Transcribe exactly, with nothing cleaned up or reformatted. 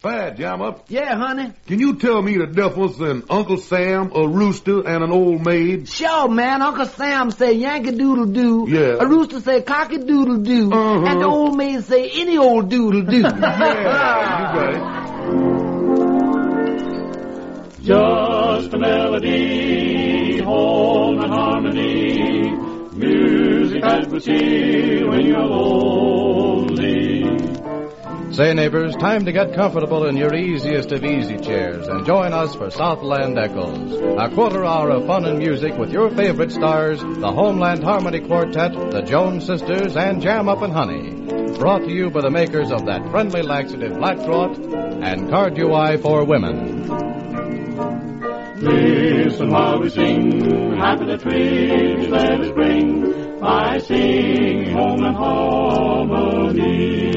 Fat, Jam Up. Yeah, honey? Can you tell me the difference in Uncle Sam, a rooster, and an old maid? Sure, man. Uncle Sam say Yankee Doodle Doo. Yeah. A rooster say Cocky Doodle Doo. Uh-huh. And the old maid say any old doodle doo. Yeah, you got it. Just a melody, home and harmony, music that puts you when you're lonely. Say, neighbors, time to get comfortable in your easiest of easy chairs and join us for Southland Echoes, a quarter hour of fun and music with your favorite stars, the Homeland Harmony Quartet, the Jones Sisters, and Jam Up and Honey. Brought to you by the makers of that friendly laxative Black Draught and Card-U-I for Women. Listen while we sing, happy the trees let us bring, by singing Home and Harmony.